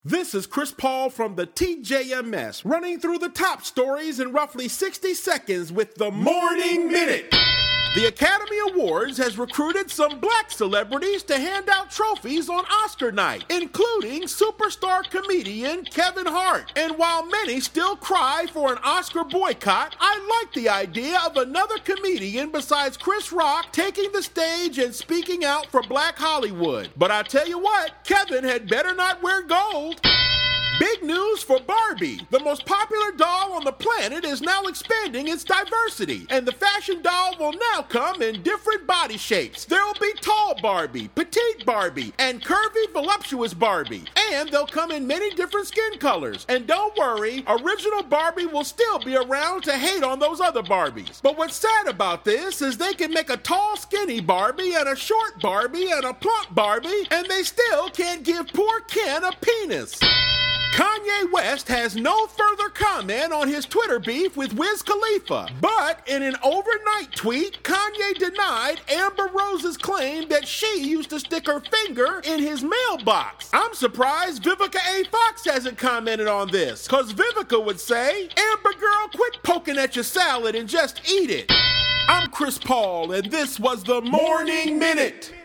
This is Chris Paul from the TJMS, running through the top stories in roughly 60 seconds with the Morning Minute. The Academy Awards has recruited some black celebrities to hand out trophies on Oscar night, including superstar comedian Kevin Hart. And while many still cry for an Oscar boycott, I like the idea of another comedian besides Chris Rock taking the stage and speaking out for Black Hollywood. But I tell you what, Kevin had better not wear gold. Big news for Barbie. The most popular doll on the planet is now expanding its diversity, and the fashion doll will now come in different body shapes. There will be tall Barbie, petite Barbie, and curvy, voluptuous Barbie. And they'll come in many different skin colors. And don't worry, original Barbie will still be around to hate on those other Barbies. But what's sad about this is they can make a tall, skinny Barbie and a short Barbie and a plump Barbie, and they still can't give poor Ken a penis. Kanye West has no further comment on his Twitter beef with Wiz Khalifa, but in an overnight tweet, Kanye denied Amber Rose's claim that she used to stick her finger in his mailbox. I'm surprised Vivica A. Fox hasn't commented on this, cause Vivica would say, Amber girl, quit poking at your salad and just eat it. I'm Chris Paul, and this was the Morning Minute.